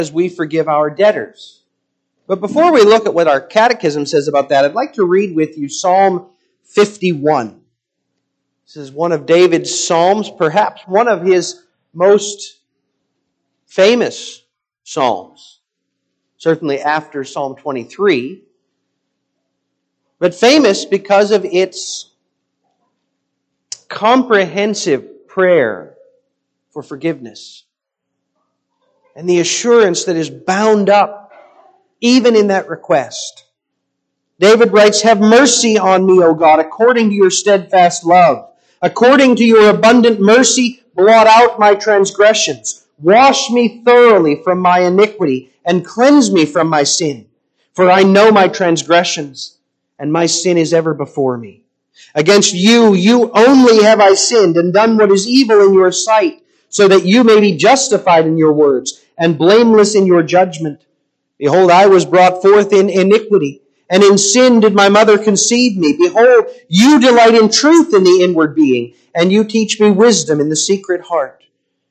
as we forgive our debtors. But before we look at what our catechism says about that, I'd like to read with you Psalm 51. This is one of David's psalms, perhaps one of his most famous psalms, certainly after Psalm 23, but famous because of its comprehensive prayer for forgiveness and the assurance that is bound up even in that request. David writes, "Have mercy on me, O God, according to your steadfast love. According to your abundant mercy, blot out my transgressions. Wash me thoroughly from my iniquity and cleanse me from my sin. For I know my transgressions, and my sin is ever before me. Against you, you only have I sinned and done what is evil in your sight, so that you may be justified in your words and blameless in your judgment. Behold, I was brought forth in iniquity, and in sin did my mother conceive me. Behold, you delight in truth in the inward being, and you teach me wisdom in the secret heart.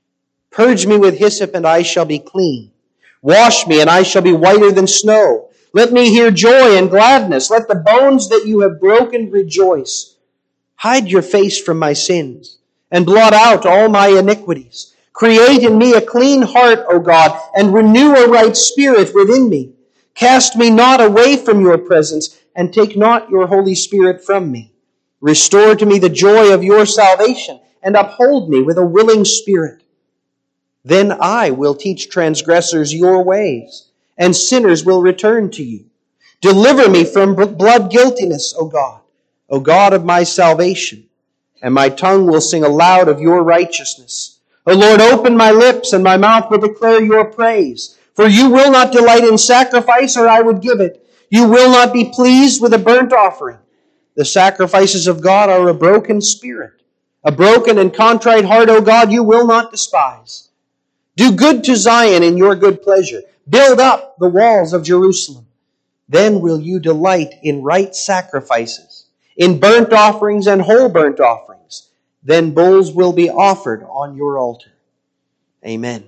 Purge me with hyssop, and I shall be clean. Wash me, and I shall be whiter than snow. Let me hear joy and gladness. Let the bones that you have broken rejoice. Hide your face from my sins, and blot out all my iniquities. Create in me a clean heart, O God, and renew a right spirit within me. Cast me not away from your presence, and take not your Holy Spirit from me. Restore to me the joy of your salvation, and uphold me with a willing spirit. Then I will teach transgressors your ways, and sinners will return to you. Deliver me from blood guiltiness, O God of my salvation, and my tongue will sing aloud of your righteousness. O Lord, open my lips, and my mouth will declare your praise. For you will not delight in sacrifice, or I would give it. You will not be pleased with a burnt offering. The sacrifices of God are a broken spirit. A broken and contrite heart, O God, you will not despise. Do good to Zion in your good pleasure. Build up the walls of Jerusalem. Then will you delight in right sacrifices, in burnt offerings and whole burnt offerings. Then bulls will be offered on your altar. Amen."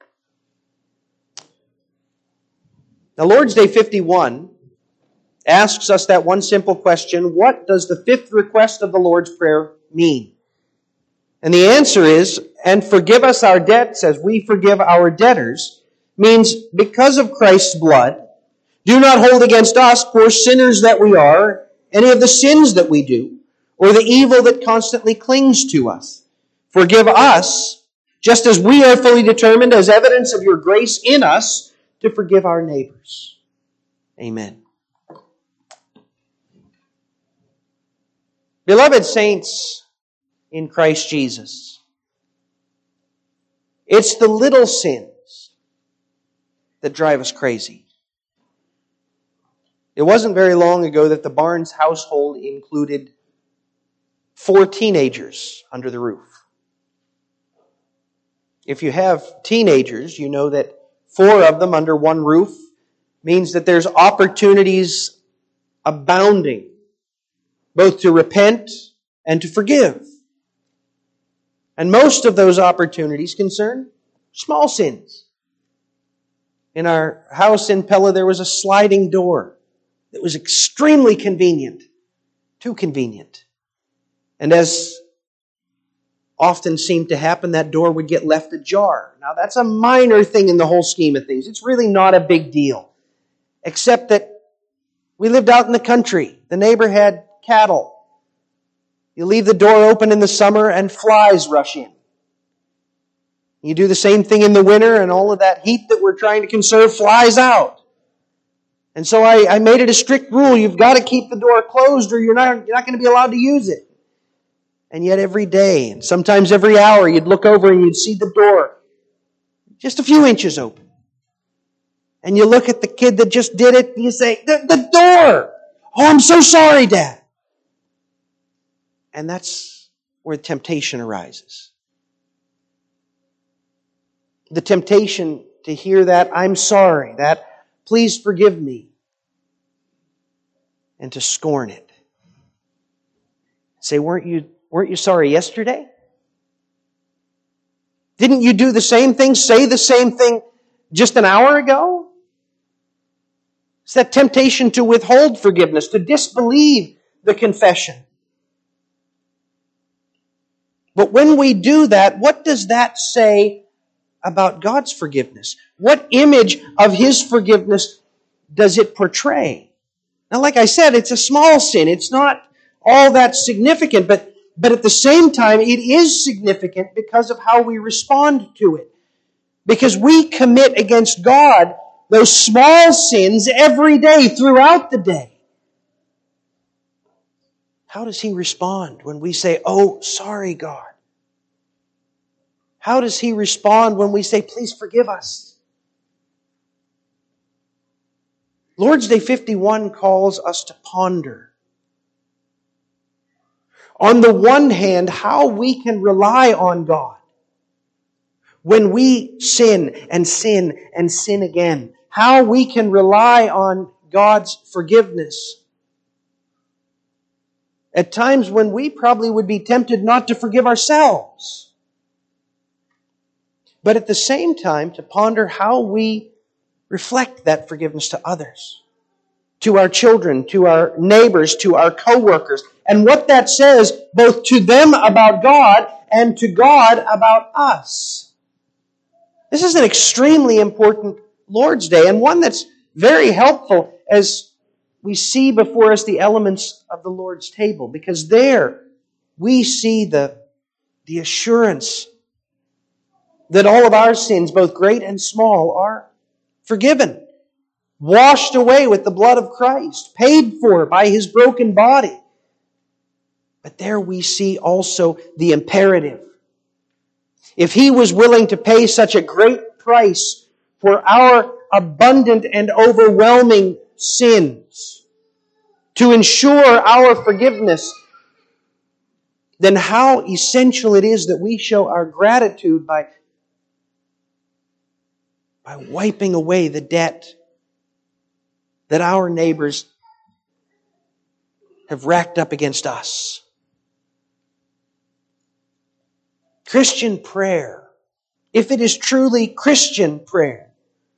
Now, Lord's Day 51 asks us that one simple question: what does the fifth request of the Lord's Prayer mean? And the answer is, "And forgive us our debts as we forgive our debtors," means because of Christ's blood, do not hold against us, poor sinners that we are, any of the sins that we do, or the evil that constantly clings to us. Forgive us, just as we are fully determined, as evidence of your grace in us, to forgive our neighbors. Amen. Beloved saints in Christ Jesus, it's the little sins that drive us crazy. It wasn't very long ago that the Barnes household included 4 teenagers under the roof. If you have teenagers, you know that 4 of them under one roof means that there's opportunities abounding, both to repent and to forgive. And most of those opportunities concern small sins. In our house in Pella, there was a sliding door that was extremely convenient, too convenient. And as often seemed to happen, that door would get left ajar. Now, that's a minor thing in the whole scheme of things. It's really not a big deal, except that we lived out in the country. The neighbor had cattle. You leave the door open in the summer and flies rush in. You do the same thing in the winter, and all of that heat that we're trying to conserve flies out. And so I made it a strict rule. You've got to keep the door closed, or you're not going to be allowed to use it. And yet every day, and sometimes every hour, you'd look over and you'd see the door just a few inches open. And you look at the kid that just did it, and you say, the door! Oh, I'm so sorry, Dad. And that's where temptation arises. The temptation to hear that, "I'm sorry," that, "please forgive me," and to scorn it. Say, weren't you sorry yesterday? Didn't you do the same thing, say the same thing just an hour ago? It's that temptation to withhold forgiveness, to disbelieve the confession. But when we do that, what does that say about God's forgiveness? What image of His forgiveness does it portray? Now, like I said, it's a small sin. It's not all that significant, but at the same time, it is significant because of how we respond to it. Because we commit against God those small sins every day, throughout the day. How does He respond when we say, "Oh, sorry, God"? How does He respond when we say, "Please forgive us"? Lord's Day 51 calls us to ponder, on the one hand, how we can rely on God when we sin and sin and sin again. How we can rely on God's forgiveness at times when we probably would be tempted not to forgive ourselves. But at the same time, to ponder how we reflect that forgiveness to others, to our children, to our neighbors, to our co-workers, and what that says both to them about God and to God about us. This is an extremely important Lord's Day, and one that's very helpful as we see before us the elements of the Lord's table, because there we see the assurance that all of our sins, both great and small, are forgiven, washed away with the blood of Christ, paid for by His broken body. But there we see also the imperative. If He was willing to pay such a great price for our abundant and overwhelming sins, to ensure our forgiveness, then how essential it is that we show our gratitude by wiping away the debt that our neighbors have racked up against us. Christian prayer, if it is truly Christian prayer,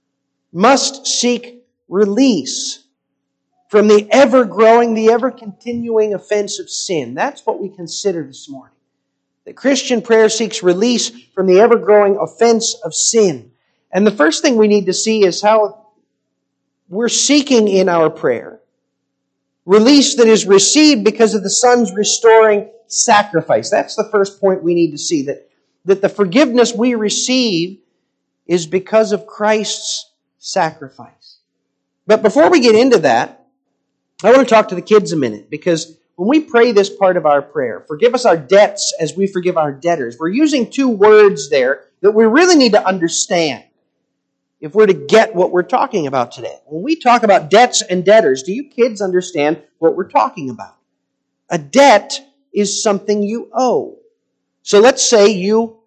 must seek release from the ever-growing, the ever-continuing offense of sin. That's what we consider this morning. That Christian prayer seeks release from the ever-growing offense of sin. And the first thing we need to see is how we're seeking in our prayer release that is received because of the Son's restoring sacrifice. That's the first point we need to see, that the forgiveness we receive is because of Christ's sacrifice. But before we get into that, I want to talk to the kids a minute, because when we pray this part of our prayer, forgive us our debts as we forgive our debtors, we're using two words there that we really need to understand if we're to get what we're talking about today. When we talk about debts and debtors, do you kids understand what we're talking about? A debt is something you owe. So let's say you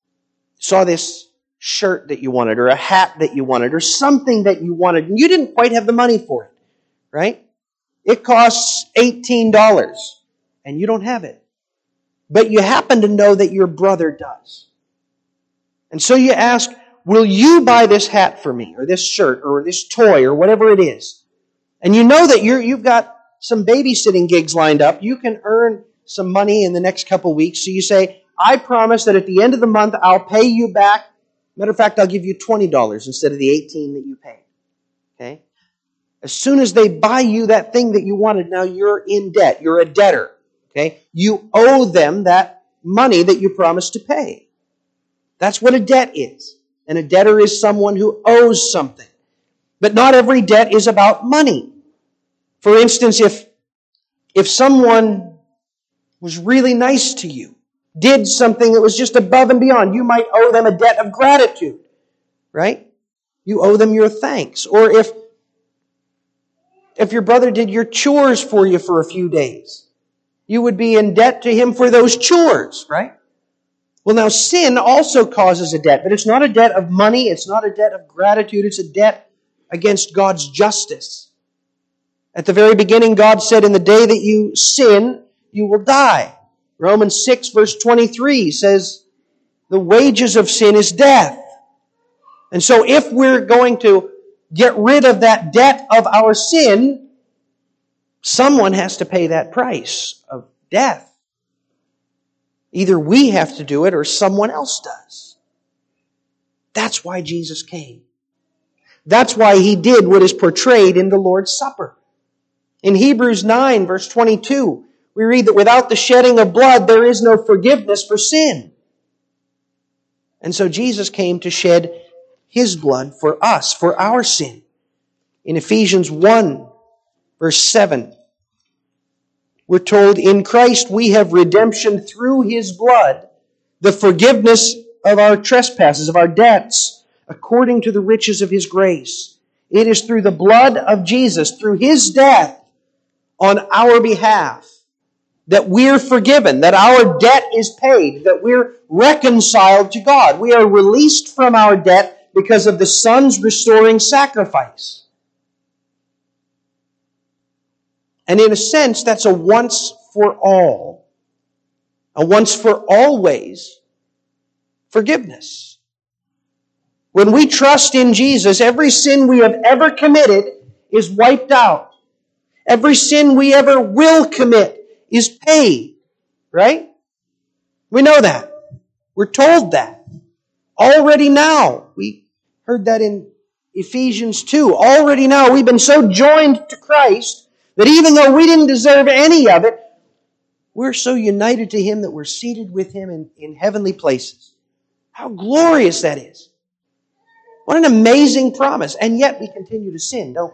saw this shirt that you wanted, or a hat that you wanted, or something that you wanted, and you didn't quite have the money for it, right? It costs $18, and you don't have it. But you happen to know that your brother does. And so you ask, will you buy this hat for me, or this shirt, or this toy, or whatever it is? And you know that you've got some babysitting gigs lined up. You can earn some money in the next couple weeks. So you say, I promise that at the end of the month, I'll pay you back. Matter of fact, I'll give you $20 instead of the $18 that you paid. Okay? As soon as they buy you that thing that you wanted, now you're in debt. You're a debtor. Okay? You owe them that money that you promised to pay. That's what a debt is. And a debtor is someone who owes something. But not every debt is about money. For instance, if someone was really nice to you, did something that was just above and beyond, you might owe them a debt of gratitude, right? You owe them your thanks. Or if your brother did your chores for you for a few days, you would be in debt to him for those chores, right? Well, now sin also causes a debt, but it's not a debt of money, it's not a debt of gratitude, it's a debt against God's justice. At the very beginning, God said, in the day that you sin, you will die. Romans 6 verse 23 says, the wages of sin is death. And so if we're going to get rid of that debt of our sin, someone has to pay that price of death. Either we have to do it or someone else does. That's why Jesus came. That's why He did what is portrayed in the Lord's Supper. In Hebrews 9, verse 22, we read that without the shedding of blood, there is no forgiveness for sin. And so Jesus came to shed His blood for us, for our sin. In Ephesians 1, verse 7, we're told, in Christ we have redemption through His blood, the forgiveness of our trespasses, of our debts, according to the riches of His grace. It is through the blood of Jesus, through His death on our behalf, that we're forgiven, that our debt is paid, that we're reconciled to God. We are released from our debt because of the Son's restoring sacrifice. And in a sense, that's a once for all, a once for always forgiveness. When we trust in Jesus, every sin we have ever committed is wiped out. Every sin we ever will commit is paid. Right? We know that. We're told that. Already now. We heard that in Ephesians 2. Already now we've been so joined to Christ that even though we didn't deserve any of it, we're so united to Him that we're seated with Him in heavenly places. How glorious that is. What an amazing promise. And yet we continue to sin, don't we?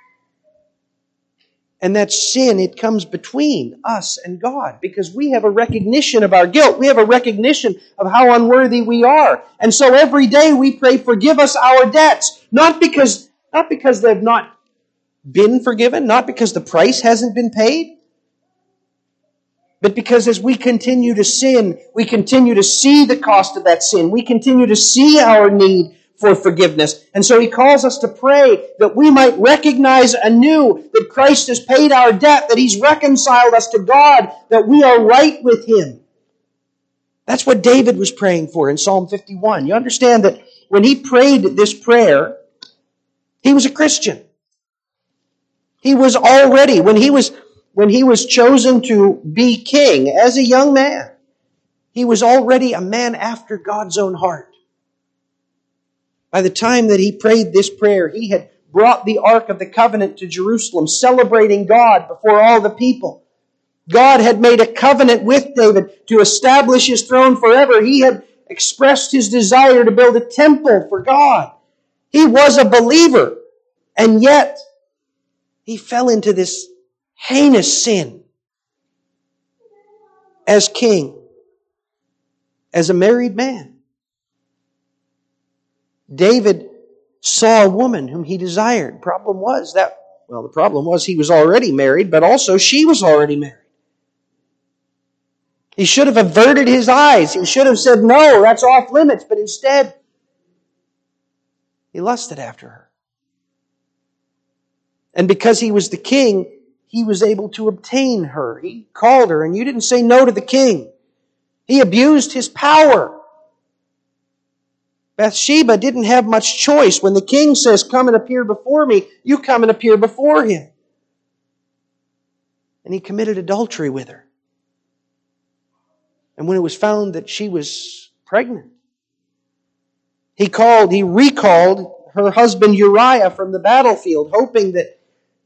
And that sin, it comes between us and God because we have a recognition of our guilt. We have a recognition of how unworthy we are. And so every day we pray, forgive us our debts. Not because they've not been forgiven, not because the price hasn't been paid, but because as we continue to sin, we continue to see the cost of that sin. We continue to see our need for forgiveness. And so He calls us to pray that we might recognize anew that Christ has paid our debt, that He's reconciled us to God, that we are right with Him. That's what David was praying for in Psalm 51. You understand that when he prayed this prayer, he was a Christian. He was already, when he was chosen to be king as a young man, he was already a man after God's own heart. By the time that he prayed this prayer, he had brought the Ark of the Covenant to Jerusalem, celebrating God before all the people. God had made a covenant with David to establish His throne forever. He had expressed his desire to build a temple for God. He was a believer, and yet he fell into this heinous sin as king, as a married man. David saw a woman whom he desired. The problem was he was already married, but also she was already married. He should have averted his eyes. He should have said, no, that's off limits. But instead, he lusted after her. And because he was the king, he was able to obtain her. He called her, and you didn't say no to the king. He abused his power. Bathsheba didn't have much choice. When the king says, come and appear before me, you come and appear before him. And he committed adultery with her. And when it was found that she was pregnant, he recalled her husband Uriah from the battlefield, hoping that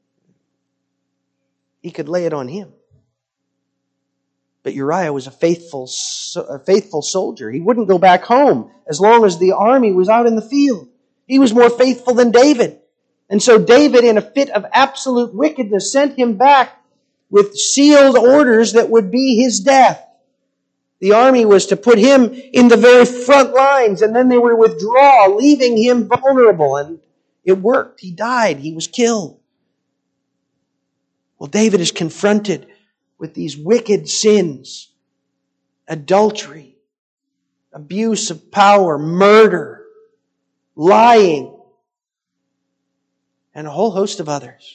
he could lay it on him. But Uriah was a faithful soldier. He wouldn't go back home as long as the army was out in the field. He was more faithful than David. And so David, in a fit of absolute wickedness, sent him back with sealed orders that would be his death. The army was to put him in the very front lines, and then they would withdraw, leaving him vulnerable. And it worked. He died. He was killed. Well, David is confronted with these wicked sins: adultery, abuse of power, murder, lying, and a whole host of others.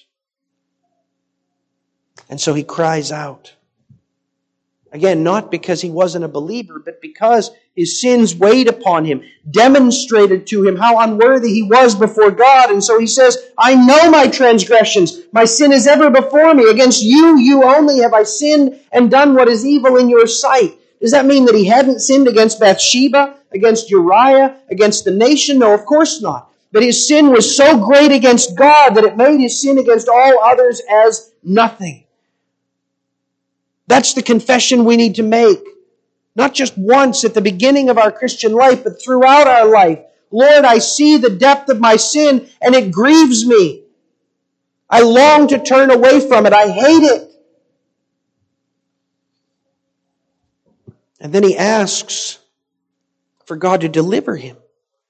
And so he cries out. Again, not because he wasn't a believer, but because His sins weighed upon him, demonstrated to him how unworthy he was before God. And so he says, I know my transgressions. My sin is ever before me. Against you, you only have I sinned and done what is evil in your sight. Does that mean that he hadn't sinned against Bathsheba, against Uriah, against the nation? No, of course not. But his sin was so great against God that it made his sin against all others as nothing. That's the confession we need to make. Not just once at the beginning of our Christian life, but throughout our life. Lord, I see the depth of my sin and it grieves me. I long to turn away from it. I hate it. And then he asks for God to deliver him.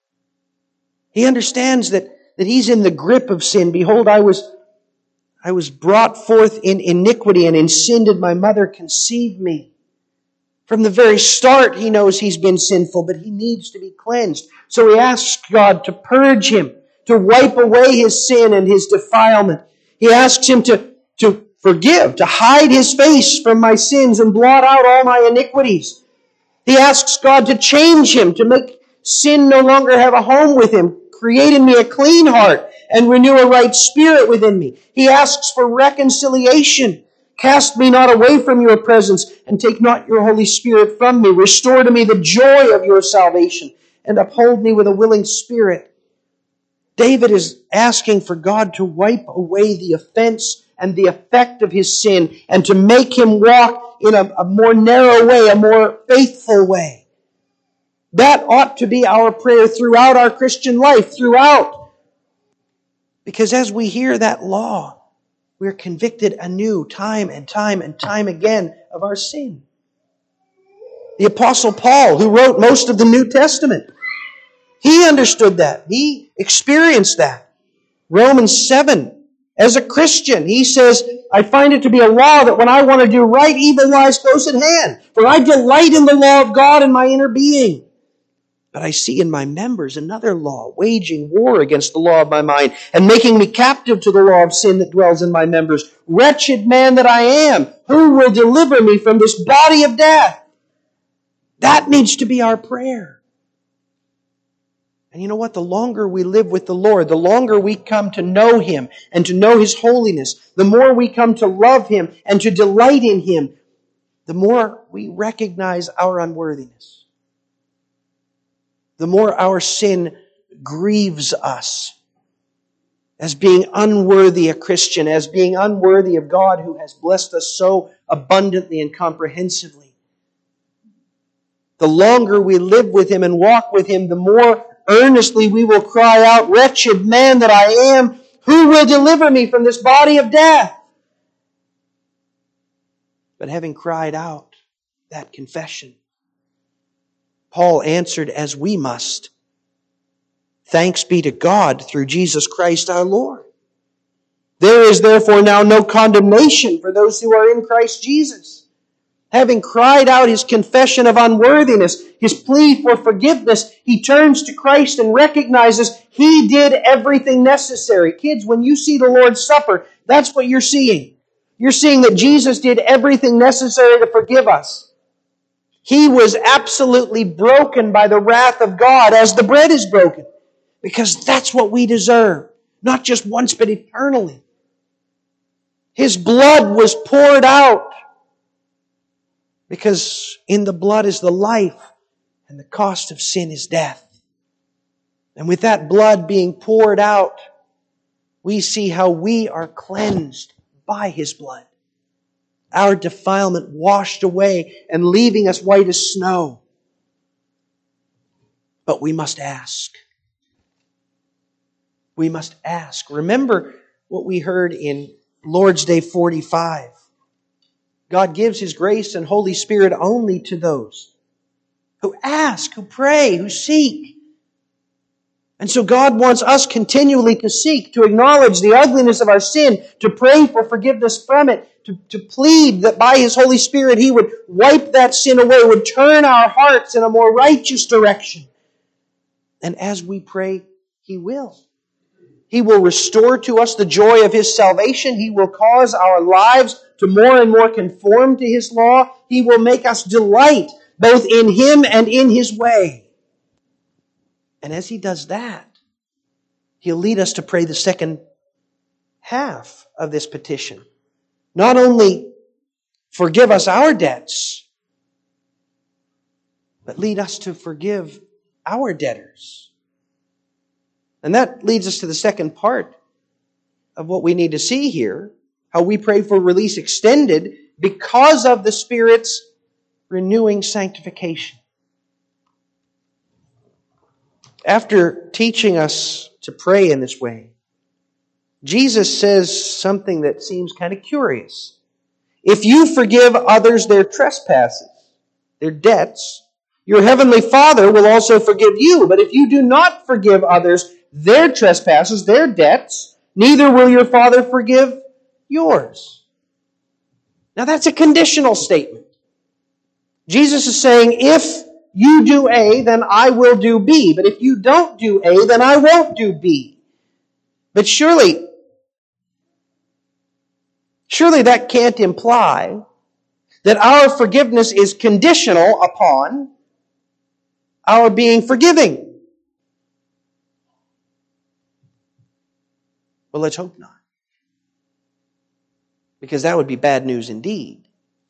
He understands that he's in the grip of sin. Behold, I was brought forth in iniquity, and in sin did my mother conceive me. From the very start, he knows he's been sinful, but he needs to be cleansed. So he asks God to purge him, to wipe away his sin and his defilement. He asks him to forgive, to hide his face from my sins and blot out all my iniquities. He asks God to change him, to make sin no longer have a home with him. Create in me a clean heart and renew a right spirit within me. He asks for reconciliation. Cast me not away from your presence, and take not your Holy Spirit from me. Restore to me the joy of your salvation, and uphold me with a willing spirit. David is asking for God to wipe away the offense and the effect of his sin, and to make him walk in a more narrow way, a more faithful way. That ought to be our prayer throughout our Christian life, throughout. Because as we hear that law, we're convicted anew, time and time and time again, of our sin. The Apostle Paul, who wrote most of the New Testament, he understood that. He experienced that. Romans 7, as a Christian, he says, I find it to be a law that when I want to do right, evil lies close at hand. For I delight in the law of God in my inner being. But I see in my members another law, waging war against the law of my mind, and making me captive to the law of sin that dwells in my members. Wretched man that I am, who will deliver me from this body of death? That needs to be our prayer. And you know what? The longer we live with the Lord, the longer we come to know Him and to know His holiness, the more we come to love Him and to delight in Him, the more we recognize our unworthiness. The more our sin grieves us as being unworthy a Christian, as being unworthy of God who has blessed us so abundantly and comprehensively. The longer we live with Him and walk with Him, the more earnestly we will cry out, wretched man that I am, who will deliver me from this body of death? But having cried out that confession, Paul answered as we must. Thanks be to God through Jesus Christ our Lord. There is therefore now no condemnation for those who are in Christ Jesus. Having cried out his confession of unworthiness, his plea for forgiveness, he turns to Christ and recognizes He did everything necessary. Kids, when you see the Lord's Supper, that's what you're seeing. You're seeing that Jesus did everything necessary to forgive us. He was absolutely broken by the wrath of God as the bread is broken. Because that's what we deserve. Not just once, but eternally. His blood was poured out. Because in the blood is the life, and the cost of sin is death. And with that blood being poured out, we see how we are cleansed by His blood. Our defilement washed away and leaving us white as snow. But we must ask. We must ask. Remember what we heard in Lord's Day 45. God gives His grace and Holy Spirit only to those who ask, who pray, who seek. And so God wants us continually to seek, to acknowledge the ugliness of our sin, to pray for forgiveness from it, to plead that by His Holy Spirit He would wipe that sin away, would turn our hearts in a more righteous direction. And as we pray, He will. He will restore to us the joy of His salvation. He will cause our lives to more and more conform to His law. He will make us delight both in Him and in His way. And as He does that, He'll lead us to pray the second half of this petition. Not only forgive us our debts, but lead us to forgive our debtors. And that leads us to the second part of what we need to see here, how we pray for release extended because of the Spirit's renewing sanctification. After teaching us to pray in this way, Jesus says something that seems kind of curious. If you forgive others their trespasses, their debts, your heavenly Father will also forgive you. But if you do not forgive others their trespasses, their debts, neither will your Father forgive yours. Now that's a conditional statement. Jesus is saying, if you do A, then I will do B. But if you don't do A, then I won't do B. But surely that can't imply that our forgiveness is conditional upon our being forgiving. Well, let's hope not. Because that would be bad news indeed.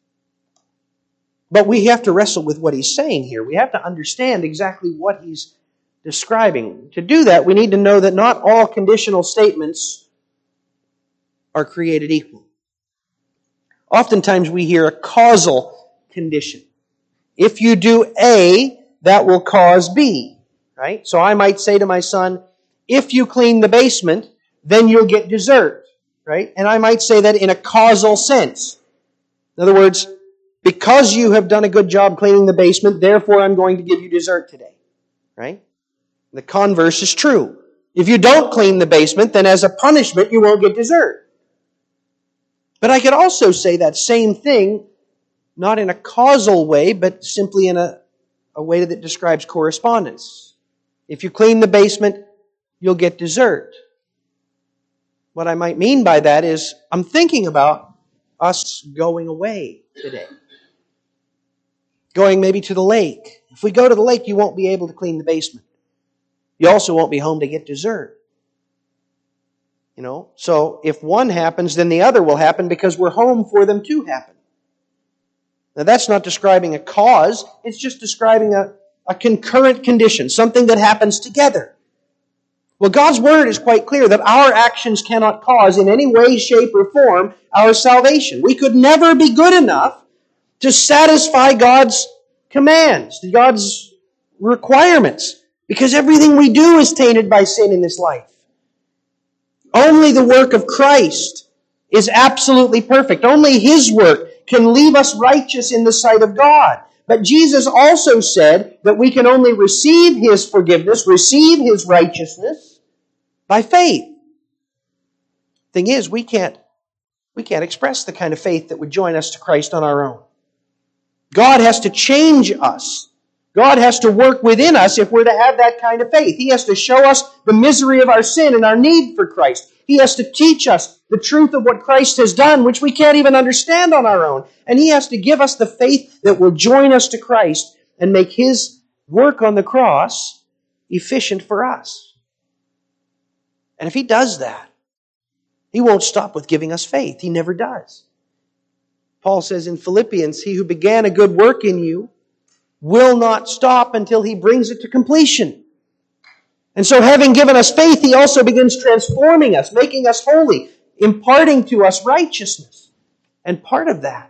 But we have to wrestle with what he's saying here. We have to understand exactly what he's describing. To do that, we need to know that not all conditional statements are created equal. Oftentimes we hear a causal condition. If you do A, that will cause B. Right? So I might say to my son, if you clean the basement, then you'll get dessert. Right? And I might say that in a causal sense. In other words, because you have done a good job cleaning the basement, therefore I'm going to give you dessert today. Right? The converse is true. If you don't clean the basement, then as a punishment you won't get dessert. But I could also say that same thing, not in a causal way, but simply in a way that describes correspondence. If you clean the basement, you'll get dessert. What I might mean by that is, I'm thinking about us going away today. Going maybe to the lake. If we go to the lake, you won't be able to clean the basement. You also won't be home to get dessert. You know, so if one happens, then the other will happen because we're home for them to happen. Now that's not describing a cause, it's just describing a concurrent condition, something that happens together. Well, God's Word is quite clear that our actions cannot cause in any way, shape, or form our salvation. We could never be good enough to satisfy God's commands, God's requirements, because everything we do is tainted by sin in this life. Only the work of Christ is absolutely perfect. Only His work can leave us righteous in the sight of God. But Jesus also said that we can only receive His forgiveness, receive His righteousness by faith. Thing is, we can't express the kind of faith that would join us to Christ on our own. God has to change us. God has to work within us if we're to have that kind of faith. He has to show us the misery of our sin and our need for Christ. He has to teach us the truth of what Christ has done, which we can't even understand on our own. And He has to give us the faith that will join us to Christ and make His work on the cross efficient for us. And if He does that, He won't stop with giving us faith. He never does. Paul says in Philippians, He who began a good work in you will not stop until He brings it to completion. And so having given us faith, He also begins transforming us, making us holy, imparting to us righteousness. And part of that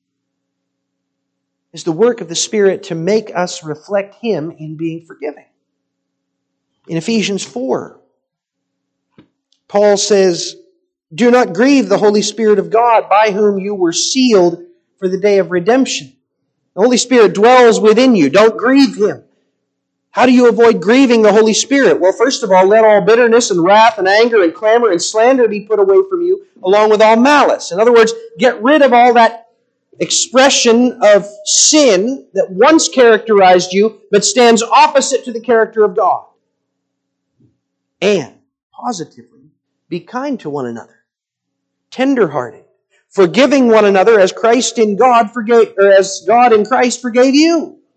is the work of the Spirit to make us reflect Him in being forgiving. In Ephesians 4, Paul says, do not grieve the Holy Spirit of God, by whom you were sealed for the day of redemption. The Holy Spirit dwells within you. Don't grieve Him. How do you avoid grieving the Holy Spirit? Well, first of all, let all bitterness and wrath and anger and clamor and slander be put away from you, along with all malice. In other words, get rid of all that expression of sin that once characterized you, but stands opposite to the character of God. And, positively, be kind to one another, tender-hearted, forgiving one another as Christ in God forgave, or as God in Christ forgave you.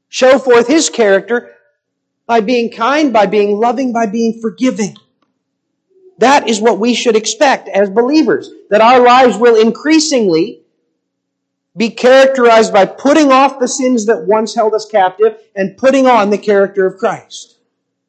Show forth His character by being kind, by being loving, by being forgiving. That is what we should expect as believers, that our lives will increasingly be characterized by putting off the sins that once held us captive and putting on the character of Christ.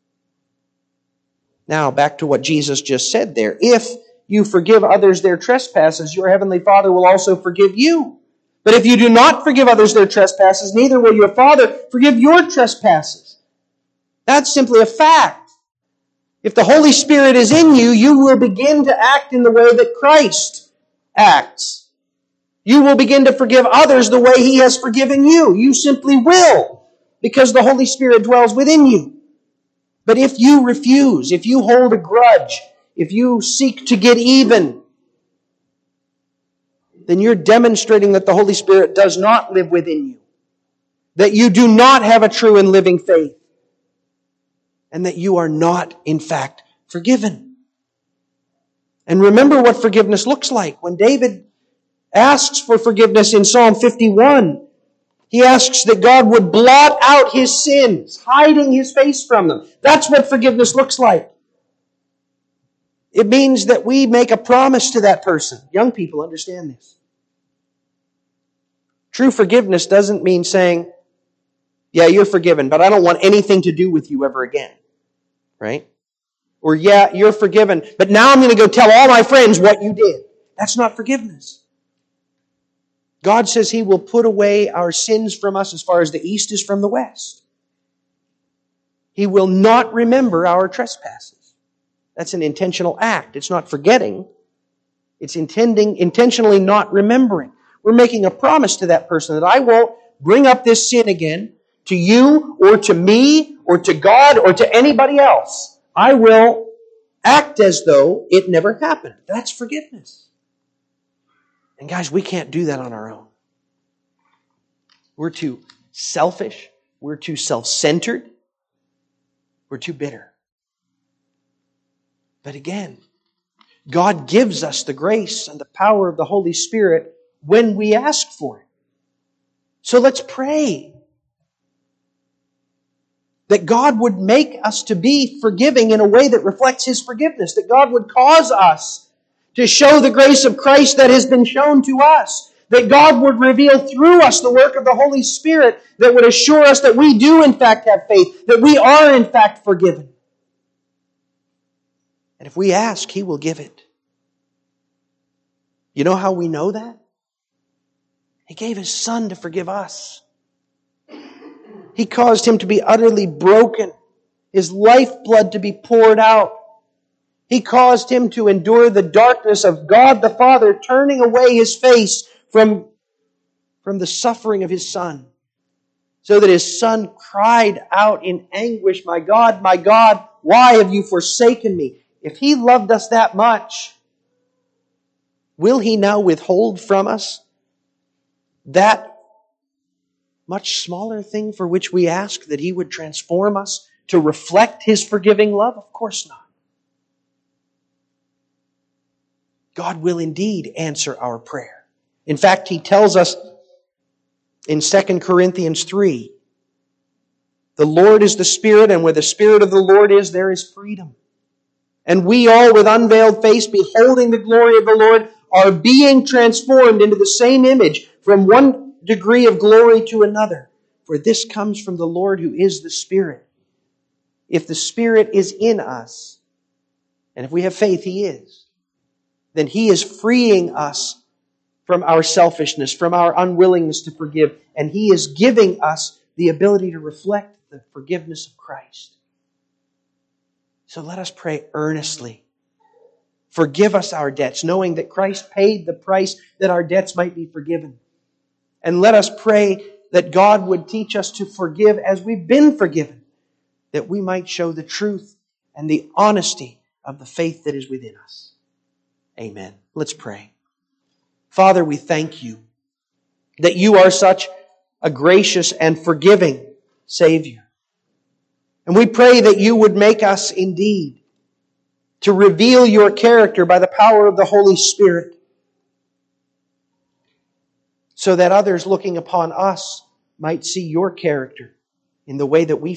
Now, back to what Jesus just said there. If you forgive others their trespasses, your heavenly Father will also forgive you. But if you do not forgive others their trespasses, neither will your Father forgive your trespasses. That's simply a fact. If the Holy Spirit is in you, you will begin to act in the way that Christ acts. You will begin to forgive others the way He has forgiven you. You simply will, because the Holy Spirit dwells within you. But if you refuse, if you hold a grudge, if you seek to get even, then you're demonstrating that the Holy Spirit does not live within you, that you do not have a true and living faith, and that you are not, in fact, forgiven. And remember what forgiveness looks like. When David asks for forgiveness in Psalm 51, he asks that God would blot out his sins, hiding His face from them. That's what forgiveness looks like. It means that we make a promise to that person. Young people understand this. True forgiveness doesn't mean saying, yeah, you're forgiven, but I don't want anything to do with you ever again. Right? Or, yeah, you're forgiven, but now I'm going to go tell all my friends what you did. That's not forgiveness. God says He will put away our sins from us as far as the east is from the west. He will not remember our trespasses. That's an intentional act. It's not forgetting. It's intentionally not remembering. We're making a promise to that person that I won't bring up this sin again to you or to me or to God or to anybody else. I will act as though it never happened. That's forgiveness. And guys, we can't do that on our own. We're too selfish. We're too self-centered. We're too bitter. But again, God gives us the grace and the power of the Holy Spirit when we ask for it. So let's pray that God would make us to be forgiving in a way that reflects His forgiveness, that God would cause us to show the grace of Christ that has been shown to us, that God would reveal through us the work of the Holy Spirit that would assure us that we do in fact have faith, that we are in fact forgiven. And if we ask, He will give it. You know how we know that? He gave His Son to forgive us. He caused Him to be utterly broken, His lifeblood to be poured out. He caused Him to endure the darkness of God the Father, turning away His face from the suffering of His Son, so that His Son cried out in anguish, my God, why have you forsaken me? If He loved us that much, will He now withhold from us that much smaller thing for which we ask that He would transform us to reflect His forgiving love? Of course not. God will indeed answer our prayer. In fact, He tells us in 2 Corinthians 3, the Lord is the Spirit, and where the Spirit of the Lord is, there is freedom. And we all, with unveiled face, beholding the glory of the Lord, are being transformed into the same image from one degree of glory to another. For this comes from the Lord who is the Spirit. If the Spirit is in us, and if we have faith, He is, then He is freeing us from our selfishness, from our unwillingness to forgive, and He is giving us the ability to reflect the forgiveness of Christ. So let us pray earnestly. Forgive us our debts, knowing that Christ paid the price that our debts might be forgiven. And let us pray that God would teach us to forgive as we've been forgiven, that we might show the truth and the honesty of the faith that is within us. Amen. Let's pray. Father, we thank You that You are such a gracious and forgiving Savior. And we pray that You would make us indeed to reveal Your character by the power of the Holy Spirit, so that others looking upon us might see Your character in the way that we